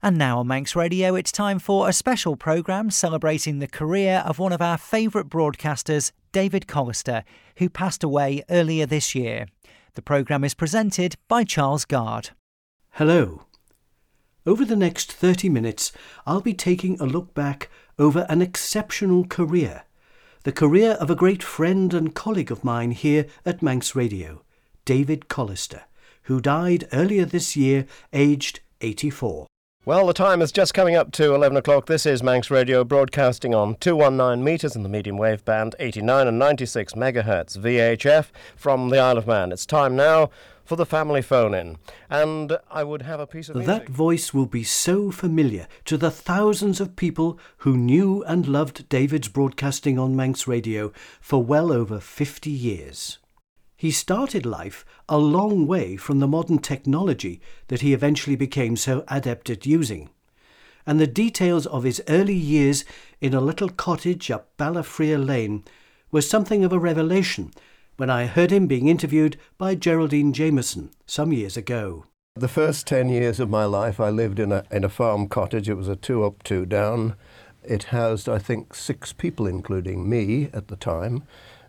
And now on Manx Radio, it's time for a special programme celebrating the career of one of our favourite broadcasters, David Collister, who passed away earlier this year. The programme is presented by Charles Gard. Hello. Over the next 30 minutes, I'll be taking a look back over an exceptional career. The career of a great friend and colleague of mine here at Manx Radio, David Collister, who died earlier this year, aged 84. Well, the time is just coming up to 11 o'clock. This is Manx Radio, broadcasting on 219 metres in the medium wave band, 89 and 96 megahertz VHF from the Isle of Man. It's time now for the family phone-in. And I would have a piece of music. That voice will be so familiar to the thousands of people who knew and loved David's broadcasting on Manx Radio for well over 50 years. He started life a long way from the modern technology that he eventually became so adept at using. And the details of his early years in a little cottage up Balafria Lane were something of a revelation when I heard him being interviewed by Geraldine Jameson some years ago. The first 10 years of my life I lived in a farm cottage. It was a 2 up, 2 down. It housed, I think, 6 people, including me at the time.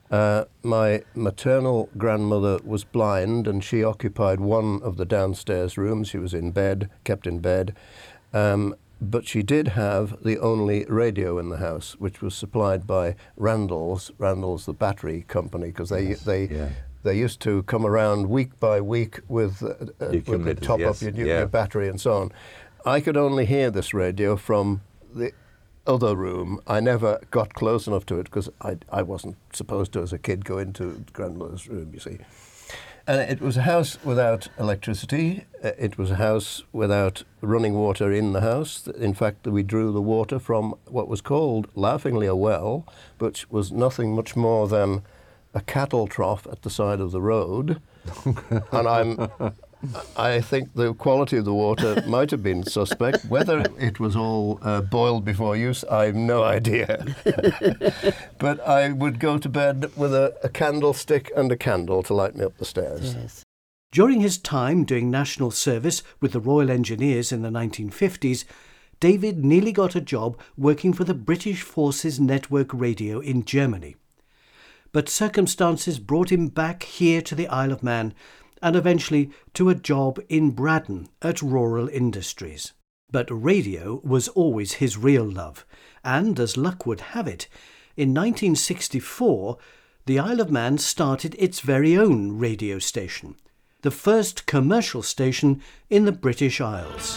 My maternal grandmother was blind and she occupied one of the downstairs rooms. She was in bed, kept in bed, but she did have the only radio in the house, which was supplied by Randall's the battery company, because they used to come around week by week with the top up your battery and so on. I could only hear this radio from the other room. I never got close enough to it because I wasn't supposed to, as a kid, go into grandmother's room, you see. And it was a house without electricity. It was a house without running water in the house. In fact, we drew the water from what was called, laughingly, a well, which was nothing much more than a cattle trough at the side of the road. And I think the quality of the water might have been suspect. Whether it was all boiled before use, I have no idea. But I would go to bed with a candlestick and a candle to light me up the stairs. Yes. During his time doing national service with the Royal Engineers in the 1950s, David nearly got a job working for the British Forces Network Radio in Germany. But circumstances brought him back here to the Isle of Man, and eventually to a job in Braddon at Rural Industries. But radio was always his real love, and as luck would have it, in 1964, the Isle of Man started its very own radio station, the first commercial station in the British Isles.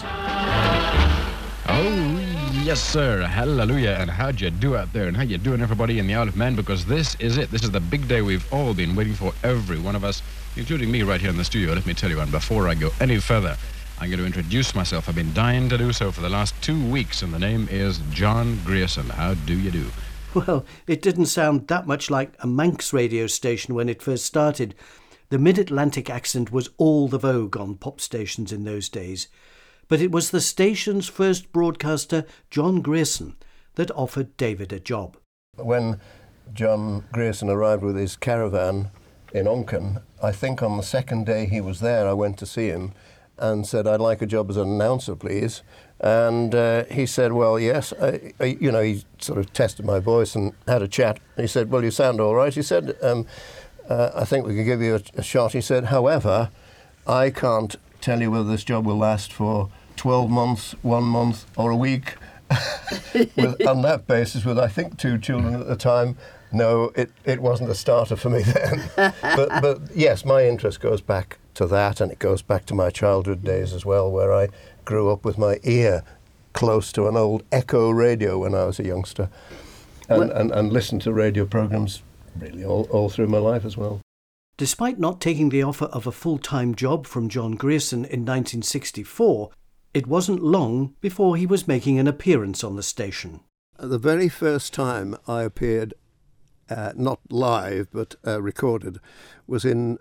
Oh, yes, sir. Hallelujah. And how'd you do out there? And how you doing, everybody in the Isle of Man? Because this is it. This is the big day we've all been waiting for, every one of us, including me right here in the studio, let me tell you. And before I go any further, I'm going to introduce myself. I've been dying to do so for the last 2 weeks, and the name is John Grierson. How do you do? Well, it didn't sound that much like a Manx radio station when it first started. The mid-Atlantic accent was all the vogue on pop stations in those days. But it was the station's first broadcaster, John Grierson, that offered David a job. When John Grierson arrived with his caravan in Onken, I think on the second day he was there, I went to see him and said, "I'd like a job as an announcer, please." And he said, "Well, yes." He sort of tested my voice and had a chat. He said, "Well, you sound all right." He said, "I think we could give you a shot." He said, "However, I can't tell you whether this job will last for 12 months, 1 month, or a week." On that basis, with I think 2 children at the time, no, it wasn't a starter for me then. but yes, my interest goes back to that, and it goes back to my childhood days as well, where I grew up with my ear close to an old Echo radio when I was a youngster, and listened to radio programmes really all through my life as well. Despite not taking the offer of a full-time job from John Grierson in 1964, it wasn't long before he was making an appearance on the station. The very first time I appeared, not live but recorded, was in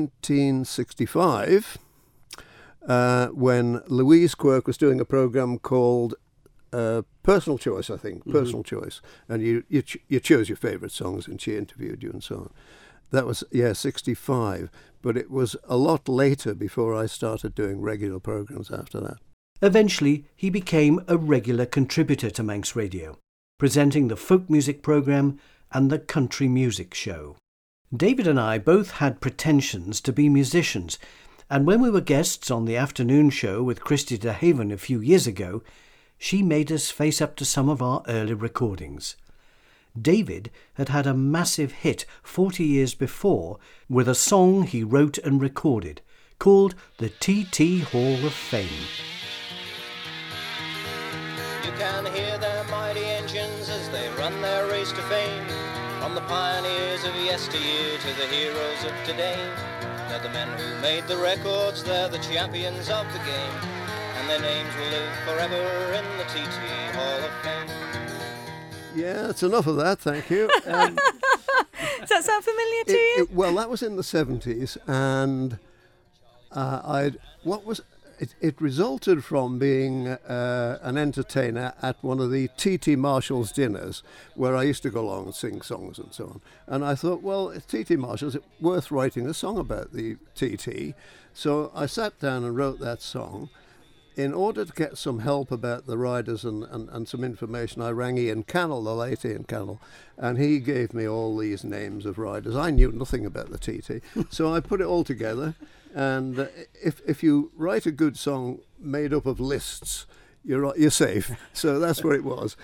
1965 when Louise Quirk was doing a programme called Personal Choice, I think, Personal Choice. And you chose your favourite songs and she interviewed you and so on. That was, 65. But it was a lot later before I started doing regular programmes after that. Eventually, he became a regular contributor to Manx Radio, presenting the folk music programme and the country music show. David and I both had pretensions to be musicians, and when we were guests on the afternoon show with Christy de Haven a few years ago, she made us face up to some of our early recordings. David had had a massive hit 40 years before with a song he wrote and recorded called the TT Hall of Fame. You can hear their mighty engines as they run their race to fame. From the pioneers of yesteryear to the heroes of today. They're the men who made the records, they're the champions of the game. And their names will live forever in the TT Hall of Fame. Yeah, that's enough of that, thank you. Does that sound familiar to you? Well, that was in the 70s, and it resulted from being an entertainer at one of the T.T. Marshall's dinners, where I used to go along and sing songs and so on. And I thought, well, T.T. Marshall's, it's worth writing a song about the T.T. So I sat down and wrote that song. In order to get some help about the riders and some information, I rang Ian Cannell, the late Ian Cannell, and he gave me all these names of riders. I knew nothing about the TT, so I put it all together. And if you write a good song made up of lists, you're safe. So that's what it was.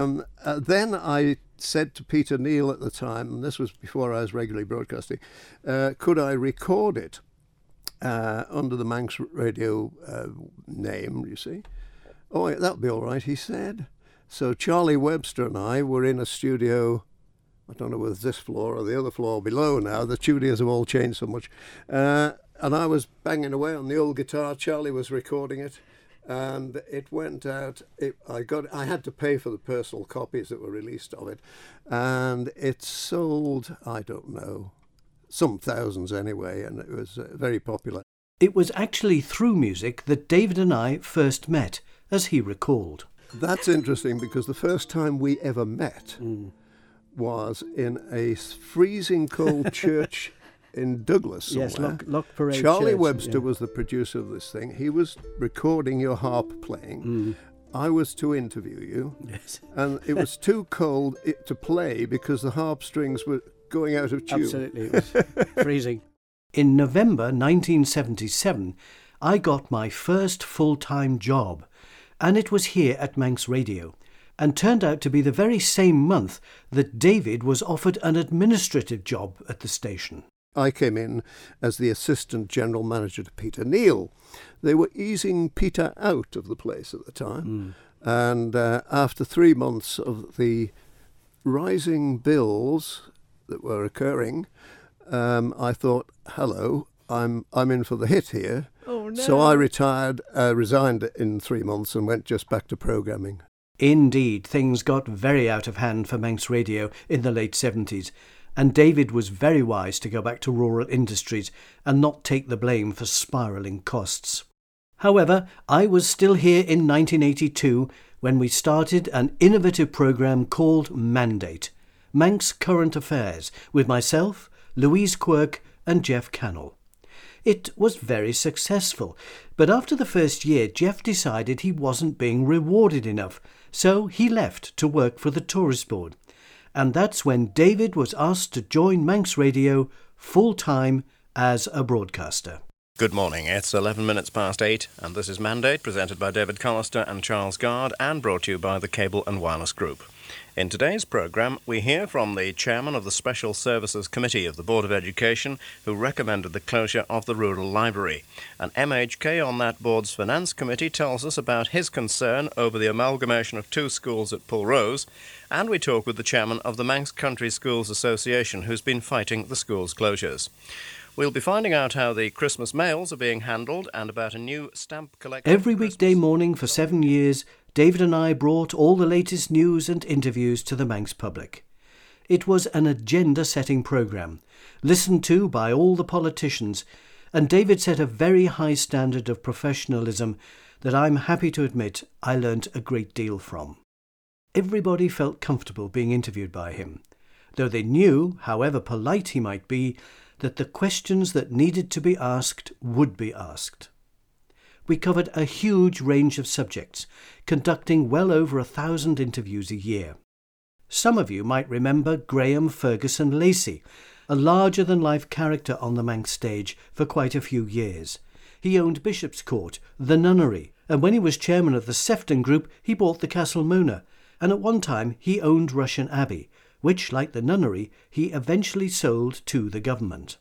Then I said to Peter Neal at the time, and this was before I was regularly broadcasting, could I record it? Under the Manx Radio name, you see. Oh, yeah, that'll be all right, he said. So Charlie Webster and I were in a studio, I don't know whether it's this floor or the other floor below now, the studios have all changed so much. And I was banging away on the old guitar, Charlie was recording it, and it went out. I had to pay for the personal copies that were released of it, and it sold, I don't know, some thousands anyway, and it was very popular. It was actually through music that David and I first met, as he recalled. That's interesting because the first time we ever met was in a freezing cold church in Douglas somewhere. Yes, Loch Parade Charlie Church, Webster was the producer of this thing. He was recording your harp playing. I was to interview you. Yes. And it was too cold to play because the harp strings were going out of tune. Absolutely, it was freezing. In November 1977, I got my first full-time job, and it was here at Manx Radio, and turned out to be the very same month that David was offered an administrative job at the station. I came in as the assistant general manager to Peter Neal. They were easing Peter out of the place at the time, and after 3 months of the rising bills that were occurring, I thought, hello, I'm in for the hit here. Oh, no. So I resigned in 3 months and went just back to programming. Indeed, things got very out of hand for Manx Radio in the late 70s, and David was very wise to go back to rural industries and not take the blame for spiralling costs. However, I was still here in 1982 when we started an innovative programme called Mandate, Manx Current Affairs, with myself, Louise Quirk and Jeff Cannell. It was very successful, but after the first year Jeff decided he wasn't being rewarded enough, so he left to work for the Tourist Board. And that's when David was asked to join Manx Radio full-time as a broadcaster. Good morning, it's 11 minutes past 8, and this is Mandate, presented by David Collister and Charles Gard, and brought to you by the Cable and Wireless Group. In today's programme, we hear from the chairman of the Special Services Committee of the Board of Education, who recommended the closure of the Rural Library. An MHK on that board's Finance Committee tells us about his concern over the amalgamation of 2 schools at Pulrose, and we talk with the chairman of the Manx Country Schools Association, who's been fighting the schools' closures. We'll be finding out how the Christmas mails are being handled and about a new stamp collection. Every weekday morning for 7 years, David and I brought all the latest news and interviews to the Manx public. It was an agenda-setting programme, listened to by all the politicians, and David set a very high standard of professionalism that I'm happy to admit I learnt a great deal from. Everybody felt comfortable being interviewed by him, though they knew, however polite he might be, that the questions that needed to be asked would be asked. we covered a huge range of subjects, conducting well over 1,000 interviews a year. Some of you might remember Graham Ferguson Lacey, a larger-than-life character on the Manx stage for quite a few years. He owned Bishop's Court, the Nunnery, and when he was chairman of the Sefton Group, he bought the Castle Mona, and at one time he owned Rushen Abbey, which, like the Nunnery, he eventually sold to the government.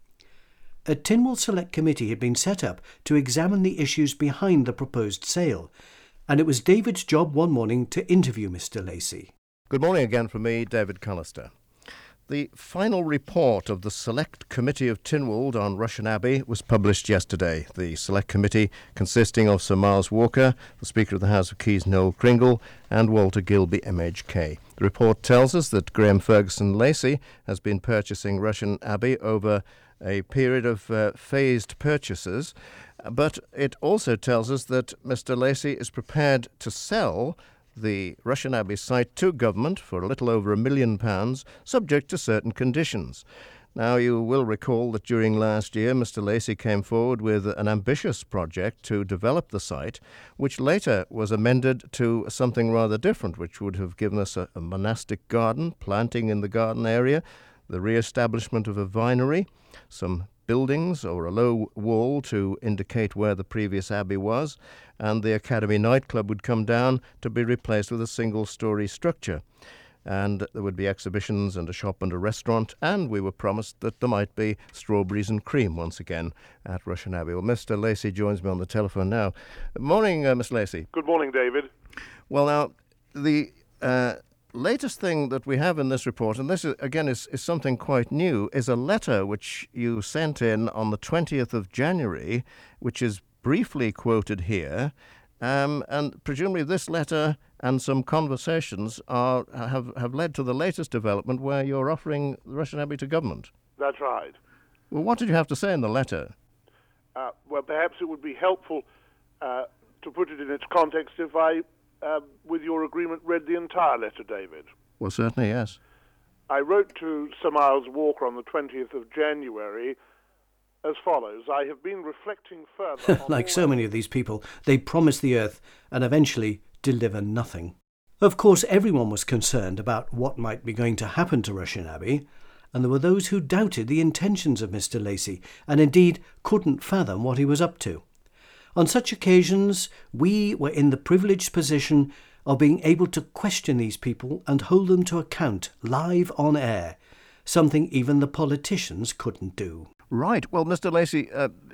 A Tynwald Select Committee had been set up to examine the issues behind the proposed sale, and it was David's job one morning to interview Mr. Lacey. Good morning again from me, David Collister. The final report of the Select Committee of Tynwald on Rushen Abbey was published yesterday. The Select Committee, consisting of Sir Miles Walker, the Speaker of the House of Keys Noel Kringle, and Walter Gilby MHK. The report tells us that Graham Ferguson Lacey has been purchasing Rushen Abbey over a period of phased purchases, but it also tells us that Mr. Lacey is prepared to sell the Rushen Abbey site to government for a little over £1 million, subject to certain conditions. Now, you will recall that during last year, Mr. Lacey came forward with an ambitious project to develop the site, which later was amended to something rather different, which would have given us a monastic garden, planting in the garden area, the re-establishment of a vinery, some buildings or a low wall to indicate where the previous abbey was, and the Academy nightclub would come down to be replaced with a single-storey structure. And there would be exhibitions and a shop and a restaurant, and we were promised that there might be strawberries and cream once again at Rushen Abbey. Well, Mr. Lacey joins me on the telephone now. Good morning, Mr. Lacey. Good morning, David. Well, now, the latest thing that we have in this report, and this is something quite new, is a letter which you sent in on the 20th of January, which is briefly quoted here, and presumably this letter and some conversations have led to the latest development where you're offering Rushen Abbey to government. That's right. Well, what did you have to say in the letter? Well, perhaps it would be helpful to put it in its context if I, with your agreement, read the entire letter, David. Well, certainly, yes. I wrote to Sir Miles Walker on the 20th of January as follows. I have been reflecting further on Like so many of these people, they promise the earth and eventually deliver nothing. Of course, everyone was concerned about what might be going to happen to Rushen Abbey, and there were those who doubted the intentions of Mr. Lacey and indeed couldn't fathom what he was up to. On such occasions, we were in the privileged position of being able to question these people and hold them to account live on air, something even the politicians couldn't do. Right. Well, Mr. Lacey,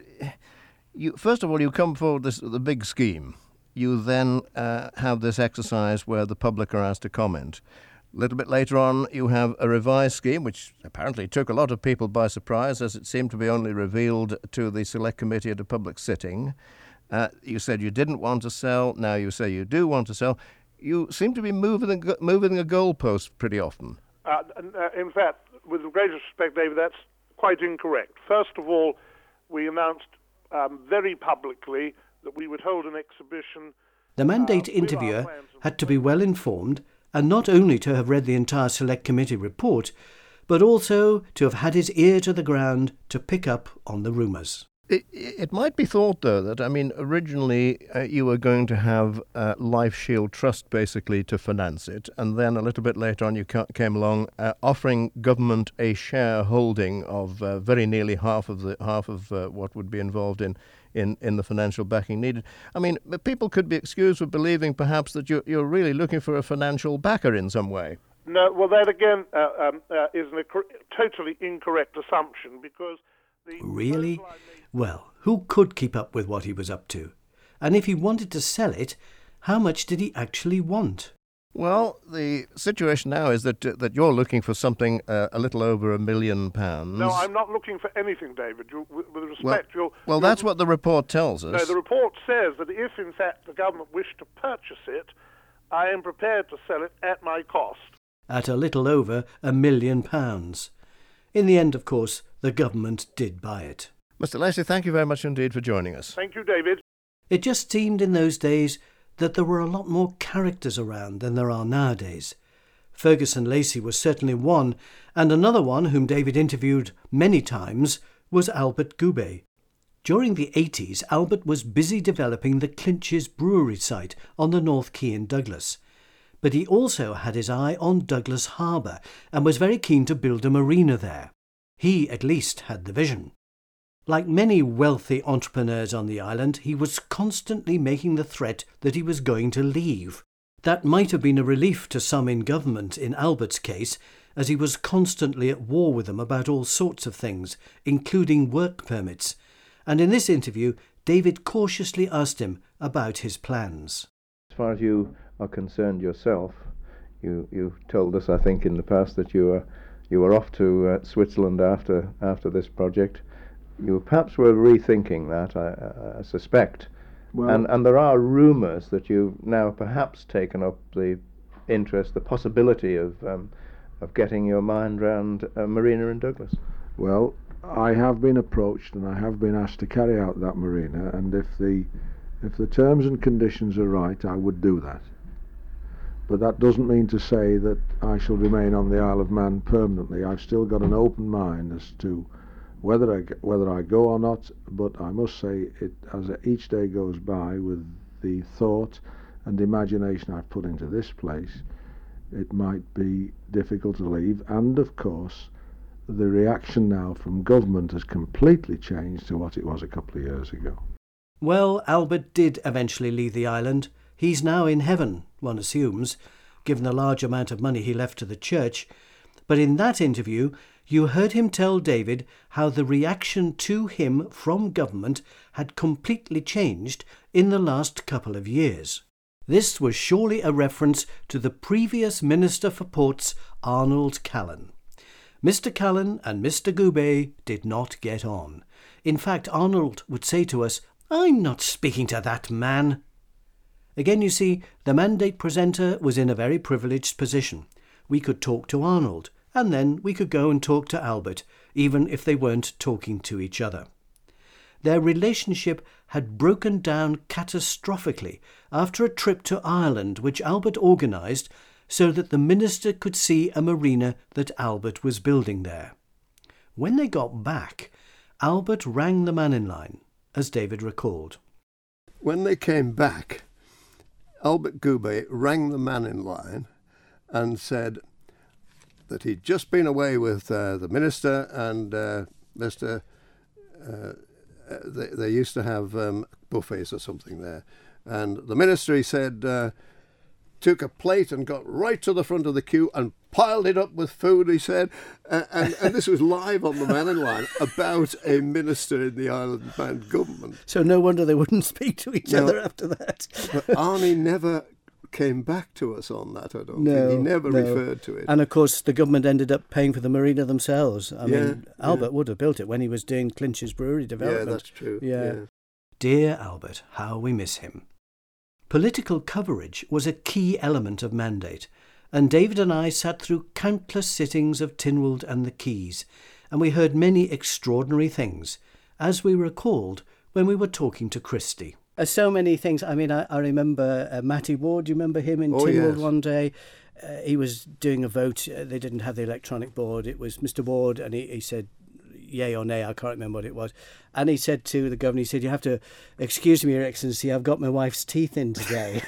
first of all, you come forward with the big scheme. You then have this exercise where the public are asked to comment. A little bit later on, you have a revised scheme, which apparently took a lot of people by surprise, as it seemed to be only revealed to the Select Committee at a public sitting. You said you didn't want to sell. Now you say you do want to sell. You seem to be moving a goalpost pretty often. In fact, with the greatest respect, David, that's quite incorrect. First of all, we announced very publicly that we would hold an exhibition. The mandate interviewer had to be well informed and not only to have read the entire Select Committee report, but also to have had his ear to the ground to pick up on the rumours. It might be thought, though, that, originally you were going to have Life Shield Trust, basically, to finance it, and then a little bit later on you came along offering government a shareholding of very nearly half of what would be involved in the financial backing needed. People could be excused for believing, perhaps, that you're really looking for a financial backer in some way. No, well, that again is a totally incorrect assumption, because... Really? Well, who could keep up with what he was up to? And if he wanted to sell it, how much did he actually want? Well, the situation now is that you're looking for something a little over £1 million. No, I'm not looking for anything, David. With respect, well, that's what the report tells us. No, the report says that if, in fact, the government wished to purchase it, I am prepared to sell it at my cost. At a little over £1 million. In the end, of course, the government did buy it. Mr. Lacey, thank you very much indeed for joining us. Thank you, David. It just seemed in those days that there were a lot more characters around than there are nowadays. Ferguson Lacey was certainly one, and another one whom David interviewed many times was Albert Goubet. During the 80s, Albert was busy developing the Clinches brewery site on the North Quay in Douglas. But he also had his eye on Douglas Harbour and was very keen to build a marina there. He, at least, had the vision. Like many wealthy entrepreneurs on the island, he was constantly making the threat that he was going to leave. That might have been a relief to some in government in Albert's case, as he was constantly at war with them about all sorts of things, including work permits. And in this interview, David cautiously asked him about his plans. As far as you are concerned yourself, you told us, I think, in the past that you were off to Switzerland after this project. You perhaps were rethinking that, I suspect. Well, and there are rumours that you've now perhaps taken up the interest, the possibility of getting your mind round a marina in Douglas. Well, I have been approached and I have been asked to carry out that marina, and if the terms and conditions are right, I would do that. But that doesn't mean to say that I shall remain on the Isle of Man permanently. I've still got an open mind as to whether I go or not, but I must say, as each day goes by, with the thought and imagination I've put into this place, it might be difficult to leave. And of course, the reaction now from government has completely changed to what it was a couple of years ago. Well, Albert did eventually leave the island. He's now in heaven, one assumes, given the large amount of money he left to the church. But in that interview, you heard him tell David how the reaction to him from government had completely changed in the last couple of years. This was surely a reference to the previous Minister for Ports, Arnold Callan. Mr. Callan and Mr. Goubet did not get on. In fact, Arnold would say to us, "I'm not speaking to that man." Again, you see, the Mandate presenter was in a very privileged position. We could talk to Arnold, and then we could go and talk to Albert, even if they weren't talking to each other. Their relationship had broken down catastrophically after a trip to Ireland which Albert organised so that the minister could see a marina that Albert was building there. When they got back, Albert rang the man in line, as David recalled. When they came back, Albert Goubet rang the man in line and said that he'd just been away with the minister and Mr. They used to have buffets or something there. And the minister, he said, took a plate and got right to the front of the queue and piled it up with food, he said. And this was live on the man in line about a minister in the Isle of Man government. So no wonder they wouldn't speak to each other after that. But Arnie never came back to us on that, I don't think. He never referred to it. And of course, the government ended up paying for the marina themselves. I mean, Albert would have built it when he was doing Clinch's brewery development. Yeah, that's true. Yeah. Dear Albert, how we miss him. Political coverage was a key element of Mandate, and David and I sat through countless sittings of Tynwald and the Quays, and we heard many extraordinary things, as we recalled when we were talking to Christie. So many things. I mean, I remember Matty Ward. Do you remember him in Tynwald one day? He was doing a vote. They didn't have the electronic board. It was Mr. Ward, and he said yay or nay. I can't remember what it was. And he said to the governor, he said, "You have to excuse me, Your Excellency, I've got my wife's teeth in today."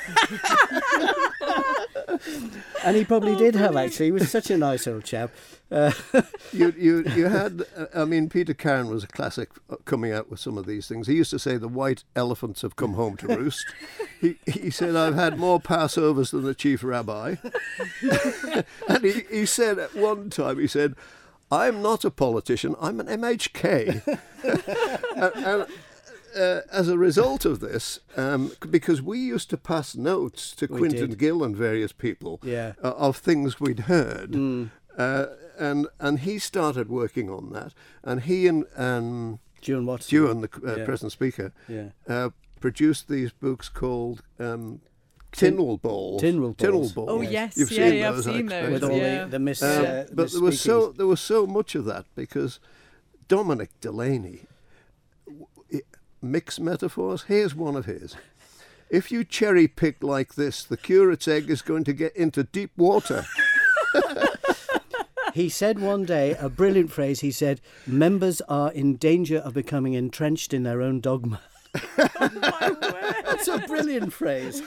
And he probably did have, actually. He was such a nice old chap. You had, I mean, Peter Cairn was a classic coming out with some of these things. He used to say the white elephants have come home to roost. He said, "I've had more Passovers than the chief rabbi." And he said at one time, he said, "I'm not a politician, I'm an MHK." and as a result of this, because we used to pass notes to Quinton Gill and various people of things we'd heard, and he started working on that, and he and Duan Watson, the present speaker, produced these books called Tynwald Balls. Tynwald Balls. Oh yes, You've seen those, I've seen those. With all the miss. But there was so much of that because Dominic Delaney. Mixed metaphors. Here's one of his. "If you cherry pick like this, the curate's egg is going to get into deep water." He said one day, a brilliant phrase, he said, members are in danger of becoming entrenched in their own dogma. That's a brilliant phrase.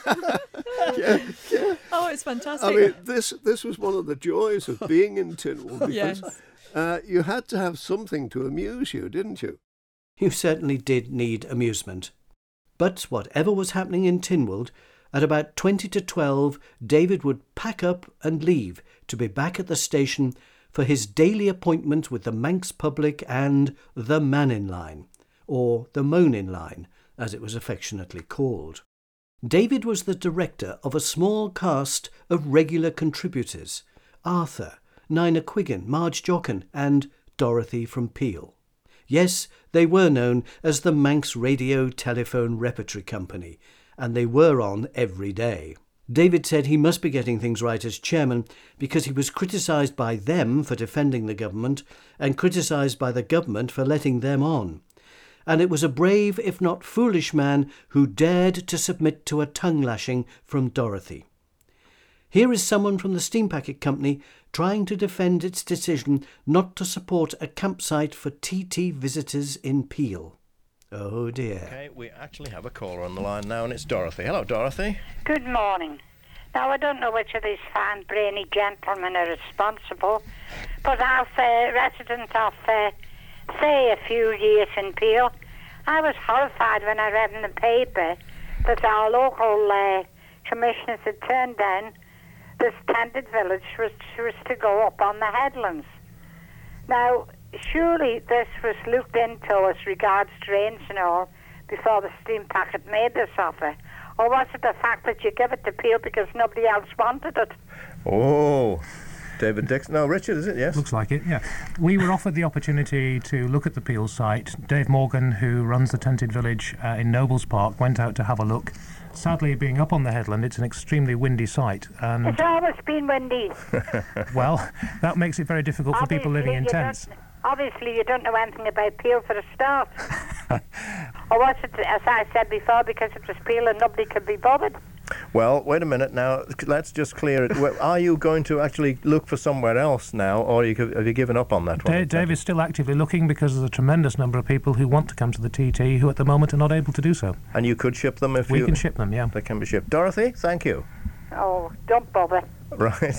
Oh, it's fantastic. I mean, this was one of the joys of being in Tynwald, because you had to have something to amuse you, didn't you? You certainly did need amusement. But whatever was happening in Tynwald, at about 20 to 12, David would pack up and leave to be back at the station for his daily appointment with the Manx public and the Mannin Line, or the Moanin Line, as it was affectionately called. David was the director of a small cast of regular contributors: Arthur, Nina Quiggin, Marge Jochen, and Dorothy from Peel. Yes, they were known as the Manx Radio Telephone Repertory Company, and they were on every day. David said he must be getting things right as chairman because he was criticised by them for defending the government and criticised by the government for letting them on. And it was a brave, if not foolish man who dared to submit to a tongue-lashing from Dorothy. Here is someone from the Steam Packet Company trying to defend its decision not to support a campsite for TT visitors in Peel. Oh dear. Okay, we actually have a caller on the line now, and it's Dorothy. Hello, Dorothy. Good morning. Now, I don't know which of these fine, brainy gentlemen are responsible, but as a resident of, say, a few years in Peel, I was horrified when I read in the paper that our local commissioners had turned down this tented village was to go up on the headlands. Now, surely this was looked into as regards drains and all before the Steam Packet made this offer. Or was it the fact that you give it to Peel because nobody else wanted it? Oh, David Dixon. No, Richard, is it? Yes? Looks like it, yeah. We were offered the opportunity to look at the Peel site. Dave Morgan, who runs the tented village in Nobles Park, went out to have a look. Sadly, being up on the headland, it's an extremely windy site. And it's always been windy. Well, that makes it very difficult for people living in tents. Obviously, you don't know anything about Peel for a start. Or was it, as I said before, because it was Peel and nobody could be bothered? Well, wait a minute now. Let's just clear it. Are you going to actually look for somewhere else now, or have you given up on that one? Dave is still actively looking because there's a tremendous number of people who want to come to the TT who at the moment are not able to do so. And you could ship them if we can ship them, yeah. They can be shipped. Dorothy, thank you. Oh, don't bother. Right.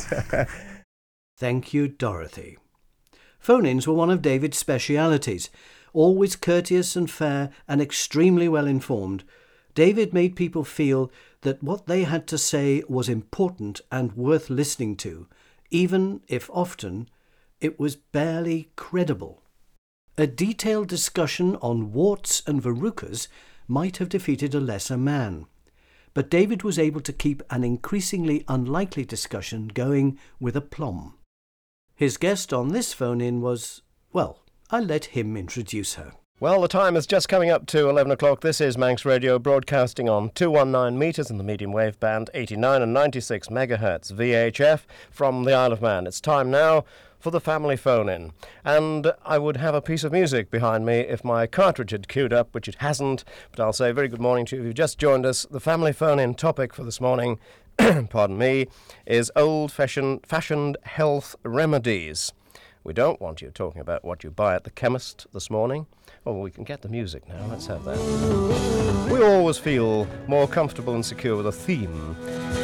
Thank you, Dorothy. Phone-ins were one of David's specialities. Always courteous and fair and extremely well informed, David made people feel that what they had to say was important and worth listening to, even if often it was barely credible. A detailed discussion on warts and verrucas might have defeated a lesser man, but David was able to keep an increasingly unlikely discussion going with aplomb. His guest on this phone-in was, well, I'll let him introduce her. Well, the time is just coming up to 11 o'clock. This is Manx Radio, broadcasting on 219 metres in the medium wave band, 89 and 96 megahertz VHF from the Isle of Man. It's time now for the family phone-in. And I would have a piece of music behind me if my cartridge had queued up, which it hasn't. But I'll say very good morning to you if you've just joined us. The family phone-in topic for this morning, pardon me, is old-fashioned health remedies. We don't want you talking about what you buy at the chemist this morning. Oh, we can get the music now. Let's have that. We always feel more comfortable and secure with a theme.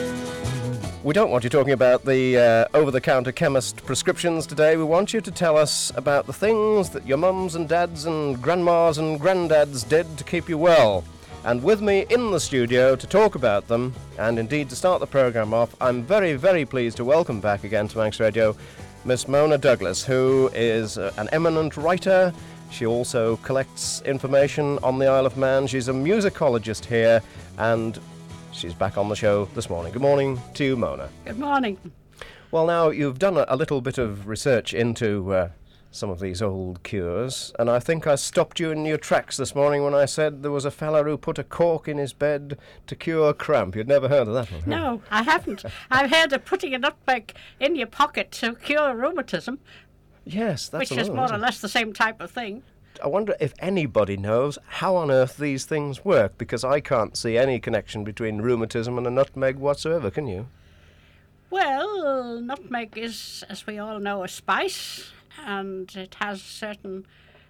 We don't want you talking about the over-the-counter chemist prescriptions today. We want you to tell us about the things that your mums and dads and grandmas and granddads did to keep you well. And with me in the studio to talk about them, and indeed to start the programme off, I'm very, very pleased to welcome back again to Manx Radio Miss Mona Douglas, who is an eminent writer. She also collects information on the Isle of Man. She's a musicologist here, and she's back on the show this morning. Good morning to you, Mona. Good morning. Well, now, you've done a little bit of research into some of these old cures, and I think I stopped you in your tracks this morning when I said there was a fella who put a cork in his bed to cure cramp. You'd never heard of that one? No, I haven't. I've heard of putting a nutmeg in your pocket to cure rheumatism. Yes, that's which is more or less the same type of thing. I wonder if anybody knows how on earth these things work, because I can't see any connection between rheumatism and a nutmeg whatsoever, can you? Well, nutmeg is, as we all know, a spice, and it has certain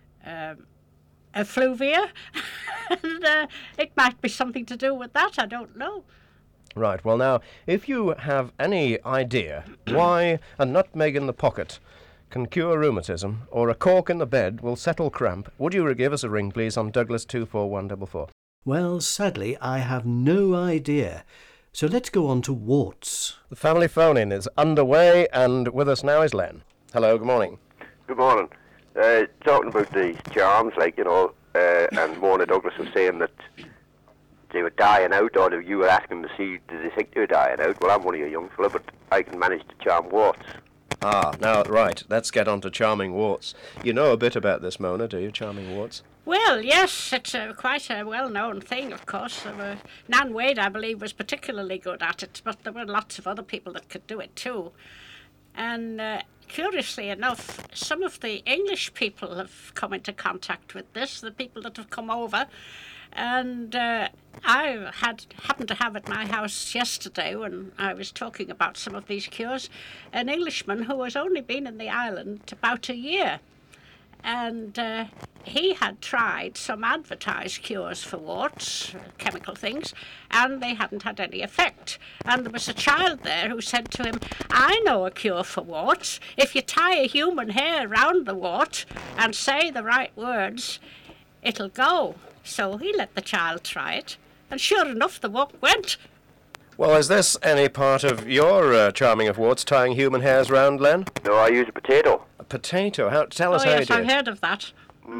effluvia, and it might be something to do with that, I don't know. Right, well now, if you have any idea why a nutmeg in the pocket can cure rheumatism, or a cork in the bed will settle cramp, would you give us a ring, please, on Douglas 24144? Well, sadly, I have no idea. So let's go on to warts. The family phone-in is underway, and with us now is Len. Hello, good morning. Good morning. Talking about the charms, and Mona Douglas was saying that they were dying out, or you were asking to see, did they think they were dying out? Well, I'm only a young fella, but I can manage to charm warts. Ah, now, right, let's get on to charming warts. You know a bit about this, Mona, do you, charming warts? Well, yes, it's quite a well-known thing, of course. Nan Wade, I believe, was particularly good at it, but there were lots of other people that could do it too. And curiously enough, some of the English people have come into contact with this, the people that have come over. And I happened to have at my house yesterday, when I was talking about some of these cures, an Englishman who has only been in the island about a year. And he had tried some advertised cures for warts, chemical things, and they hadn't had any effect. And there was a child there who said to him, I know a cure for warts. If you tie a human hair round the wart and say the right words, it'll go. So he let the child try it, and sure enough, the wart went. Well, is this any part of your charming of warts, tying human hairs round, Len? No, I use a potato. A potato? Tell us how yes, you did. I've heard of that.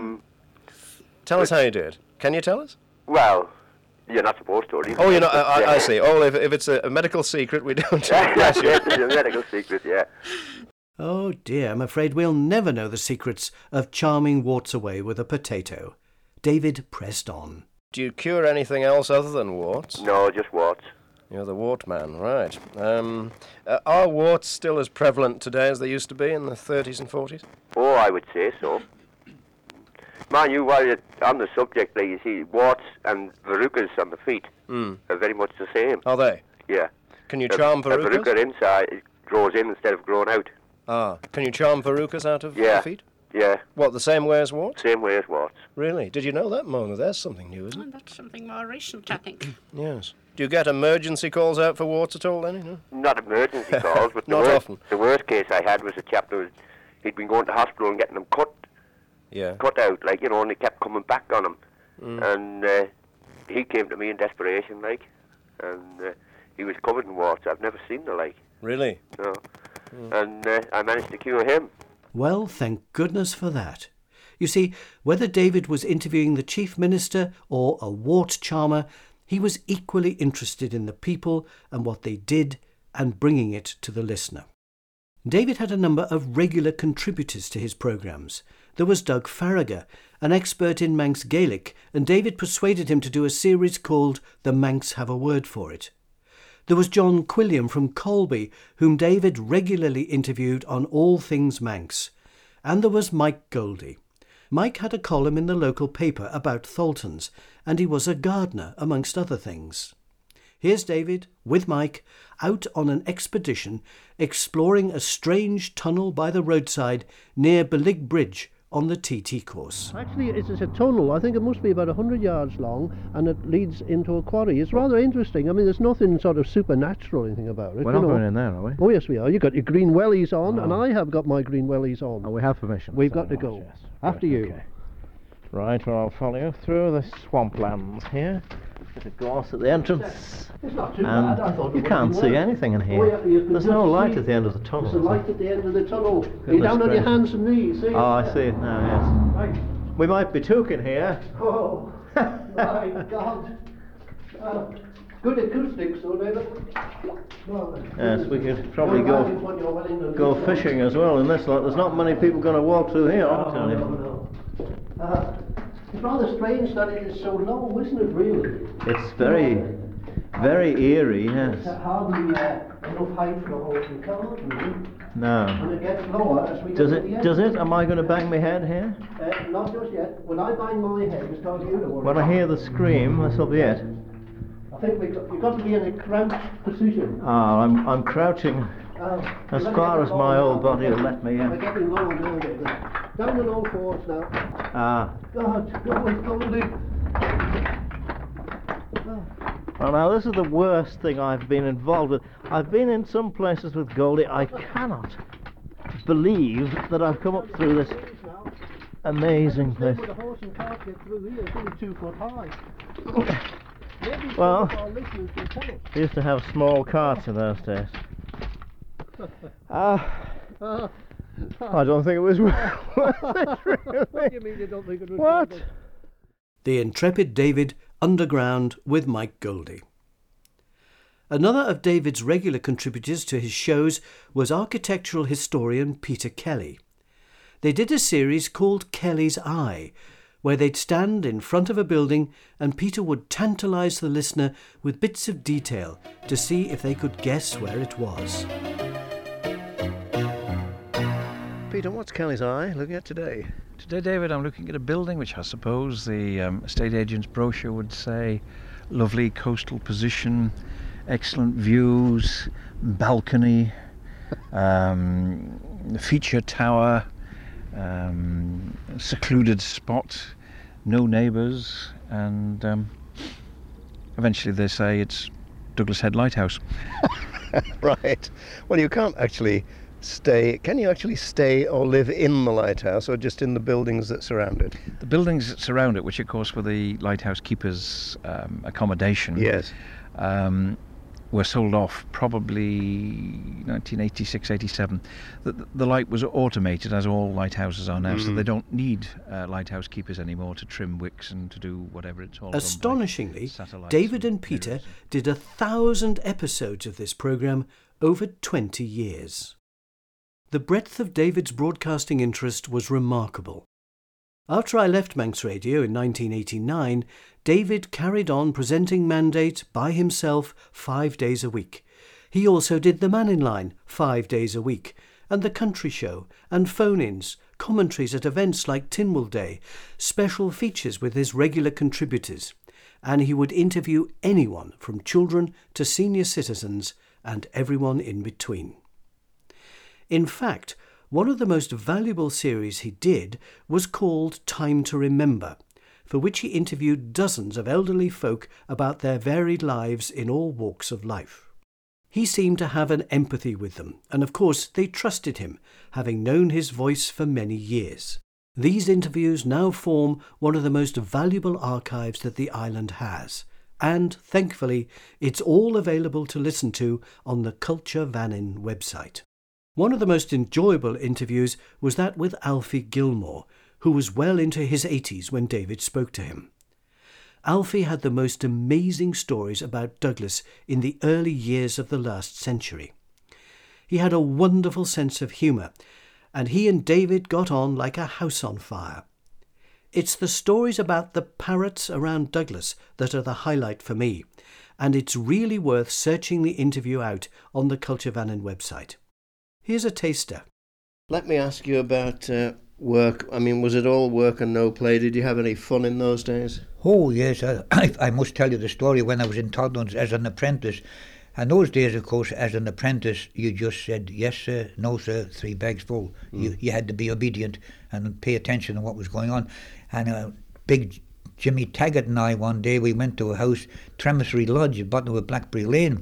Tell us how you did. Can you tell us? Well, you're not supposed to. Oh, you're not. I see. Oh, if it's a medical secret, we don't. Bless you. It's a medical secret, yeah. Oh dear, I'm afraid we'll never know the secrets of charming warts away with a potato. David pressed on. Do you cure anything else other than warts? No, just warts. You're the wart man, right. Are warts still as prevalent today as they used to be in the 30s and 40s? Oh, I would say so. Man, while you're on the subject, like you see, warts and verrucas on the feet are very much the same. Are they? Yeah. Can you charm verrucas? A verruca inside, it grows in instead of growing out. Ah, can you charm verrucas out of the feet? Yeah. What, the same way as warts? Same way as warts. Really? Did you know that, Mona? There's something new, isn't it? That's something more recent, I think. Yes. Do you get emergency calls out for warts at all, Lenny? No? Not emergency calls, but Not often. The worst case I had was a chap he'd been going to hospital and getting them cut out, and they kept coming back on him. And he came to me in desperation, and he was covered in warts. I've never seen the like. Really? No. And I managed to cure him. Well, thank goodness for that. You see, whether David was interviewing the Chief Minister or a wart charmer, he was equally interested in the people and what they did and bringing it to the listener. David had a number of regular contributors to his programmes. There was Doug Farragher, an expert in Manx Gaelic, and David persuaded him to do a series called The Manx Have a Word for It. There was John Quilliam from Colby, whom David regularly interviewed on all things Manx. And there was Mike Goldie. Mike had a column in the local paper about Tholtons, and he was a gardener, amongst other things. Here's David, with Mike, out on an expedition exploring a strange tunnel by the roadside near Belig Bridge on the TT course. Actually, it's a tunnel. I think it must be about 100 yards long, and it leads into a quarry. It's rather interesting. I mean, there's nothing sort of supernatural or anything about it. We're not going in there, are we? Oh, yes, we are. You've got your green wellies on, and I have got my green wellies on. Oh, we have permission. We've got to go. Yes. After you. Okay. Right, well, I'll follow you through the swamplands here. There's a glass at the entrance. It's not too bad. I thought you can't see anything in here. There's no light at the end of the tunnel. There's a light at the end of the tunnel. You're down on your hands and knees, see? Oh, I see it now, yes. Right. We might be talking here. Oh, my God. Good acoustics, though, David. Yes, we could probably go fishing as well in this lot. There's not many people going to walk through here, I'll tell you. It's rather strange that it is so low, isn't it, really? It's very, very eerie, yes. It's hardly enough height for a whole car, really. No. And it gets lower as we get to the end. Does it? Am I going to bang my head here? Not just yet. When I bang my head, it's time for you to worry. When I hear the scream, this will be it. think you've got to be in a crouched position. I'm crouching as far as my old body will let me in. We're getting low now, David. Down on all fours now. God, go on, Goldie. Well, now this is the worst thing I've been involved with. I've been in some places with Goldie. I cannot believe that I've come up through this amazing place. The horse and cart get through here. It's only 2 foot high. Well, we used to have small carts in those days. I don't think it was worth it, really. What do you mean you don't think it was What? worth it? The Intrepid David Underground with Mike Goldie. Another of David's regular contributors to his shows was architectural historian Peter Kelly. They did a series called Kelly's Eye, where they'd stand in front of a building and Peter would tantalise the listener with bits of detail to see if they could guess where it was. Peter, what's Kelly's Eye looking at today? Today, David, I'm looking at a building which I suppose the estate agent's brochure would say lovely coastal position, excellent views, balcony, feature tower, secluded spot, no neighbours, and eventually they say it's Douglas Head Lighthouse. Right. Well, you can't actually stay. Can you actually stay or live in the lighthouse, or just in the buildings that surround it? The buildings that surround it, which of course were the lighthouse keepers' accommodation, yes, were sold off probably 1986, 87. The light was automated, as all lighthouses are now, so they don't need lighthouse keepers anymore to trim wicks and to do whatever it's all. Astonishingly, David and Peter did 1,000 episodes of this programme over 20 years. The breadth of David's broadcasting interest was remarkable. After I left Manx Radio in 1989, David carried on presenting Mandate by himself 5 days a week. He also did the Man in Line 5 days a week, and the Country Show, and phone-ins, commentaries at events like Tynwald Day, special features with his regular contributors, and he would interview anyone from children to senior citizens and everyone in between. In fact, one of the most valuable series he did was called Time to Remember, for which he interviewed dozens of elderly folk about their varied lives in all walks of life. He seemed to have an empathy with them, and of course they trusted him, having known his voice for many years. These interviews now form one of the most valuable archives that the island has, and, thankfully, it's all available to listen to on the Culture Vannin website. One of the most enjoyable interviews was that with Alfie Gilmore, who was well into his 80s when David spoke to him. Alfie had the most amazing stories about Douglas in the early years of the last century. He had a wonderful sense of humour, and he and David got on like a house on fire. It's the stories about the parrots around Douglas that are the highlight for me, and it's really worth searching the interview out on the Culture Vannin website. Here's a taster. Let me ask you about work. I mean, was it all work and no play? Did you have any fun in those days? Oh, yes. I must tell you the story when I was in Todlands as an apprentice. And those days, of course, as an apprentice, you just said, yes, sir, no, sir, 3 bags full. You had to be obedient and pay attention to what was going on. And big Jimmy Taggart and I, one day, we went to a house, Tremissery Lodge, at bottom of Blackberry Lane,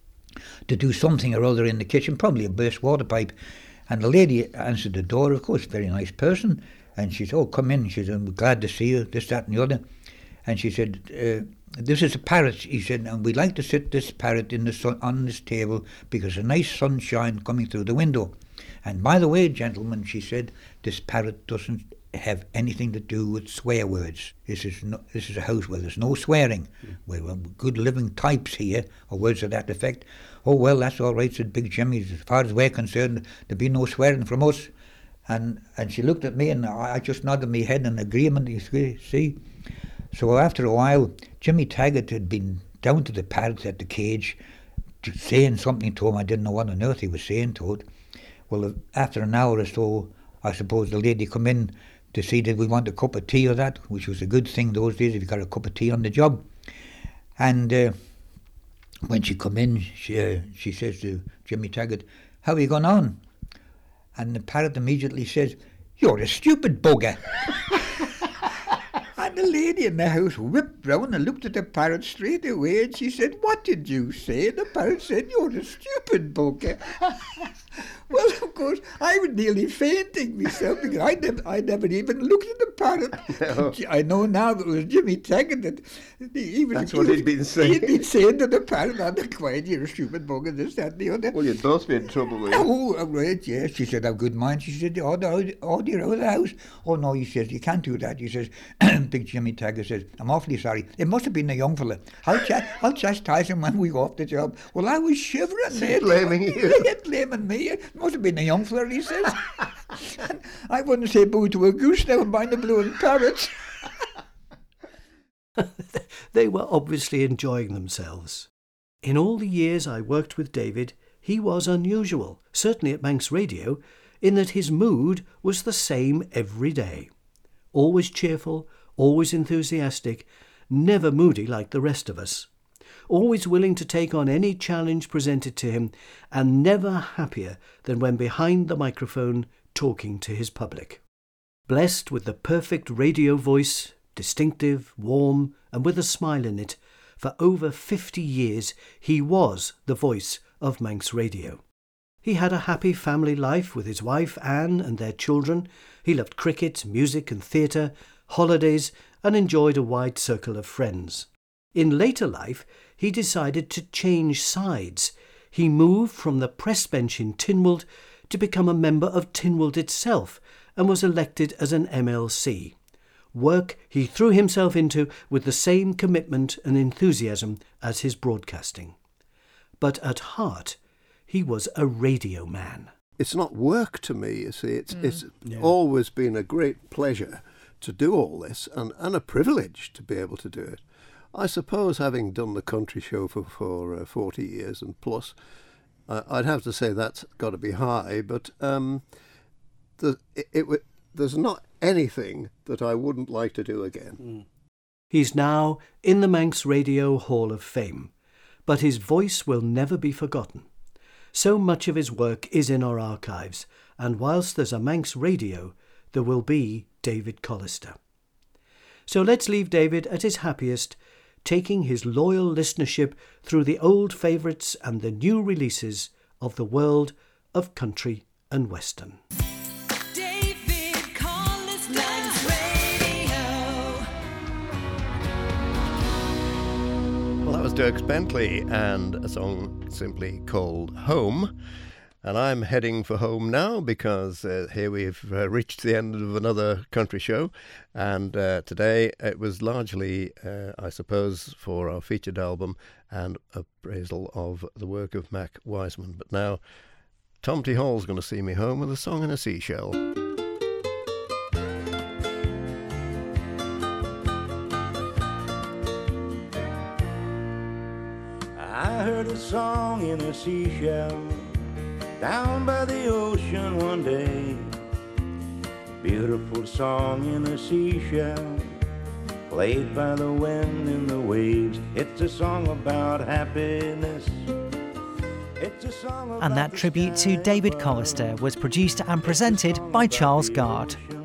to do something or other in the kitchen, probably a burst water pipe. And the lady answered the door, of course, very nice person. And she said, oh, come in. She said, I'm glad to see you, this, that and the other. And she said, this is a parrot, he said, and we'd like to sit this parrot in the sun on this table because a nice sunshine coming through the window. And by the way, gentlemen, she said, this parrot doesn't have anything to do with swear words. This is a house where there's no swearing. We're good living types here, or words to that effect. Oh, well, that's all right, said Big Jimmy. As far as we're concerned, there'll be no swearing from us. And she looked at me, and I just nodded my head in agreement, you see. So after a while, Jimmy Taggart had been down to the parrot at the cage, saying something to him. I didn't know what on earth he was saying to it. Well, after an hour or so, I suppose the lady come in to see did we want a cup of tea or that, which was a good thing those days if you got a cup of tea on the job. And when she come in, she says to Jimmy Taggart, "How are you going on?" And the parrot immediately says, "You're a stupid bugger." And the lady in the house whipped round and looked at the parrot straight away, and she said, "What did you say?" And the parrot said, "You're a stupid bugger." Well, of course, I was nearly fainting myself because I never even looked at the parrot. No. I know now that it was Jimmy Taggart that That's what he'd been saying. He'd been saying to the parrot, "I'm quiet, you're a stupid bugger," this, that, and the other. Well, you'd both be in trouble with it. Oh, right, yes. She said, "I've good mind." She said, "Order out of the house." "Oh, no," he says, "you can't do that." He says, Big Jimmy Taggart says, "I'm awfully sorry. It must have been a young fella. I'll chastise him when we go off the job." Well, I was shivering. She's blaming you. They're blaming me. It must have been a young fella, he says. I wouldn't say boo to a goose, never mind the blue and parrots. They were obviously enjoying themselves. In all the years I worked with David, he was unusual, certainly at Manx Radio, in that his mood was the same every day. Always cheerful, always enthusiastic, never moody like the rest of us. Always willing to take on any challenge presented to him, and never happier than when behind the microphone talking to his public. Blessed with the perfect radio voice, distinctive, warm, and with a smile in it, for over 50 years he was the voice of Manx Radio. He had a happy family life with his wife Anne and their children. He loved cricket, music and theatre, holidays, and enjoyed a wide circle of friends. In later life, he decided to change sides. He moved from the press bench in Tynwald to become a member of Tynwald itself and was elected as an MLC. Work he threw himself into with the same commitment and enthusiasm as his broadcasting. But at heart, he was a radio man. It's not work to me, you see. It's always been a great pleasure to do all this and a privilege to be able to do it. I suppose having done the country show for 40 years and plus, I'd have to say that's got to be high, but there's not anything that I wouldn't like to do again. He's now in the Manx Radio Hall of Fame, but his voice will never be forgotten. So much of his work is in our archives, and whilst there's a Manx Radio, there will be David Collister. So let's leave David at his happiest, taking his loyal listenership through the old favourites and the new releases of the world of country and western. David Collister, Manx Radio. Well, that was Dierks Bentley and a song simply called Home. And I'm heading for home now because here we've reached the end of another country show. And today it was largely, I suppose, for our featured album and appraisal of the work of Mac Wiseman. But now Tom T. Hall's going to see me home with a song in a seashell. I heard a song in a seashell down by the ocean one day. Beautiful song in a seashell, played by the wind in the waves. It's a song about happiness. It's a song about and that tribute to David Collister was produced and presented by Charles Gard.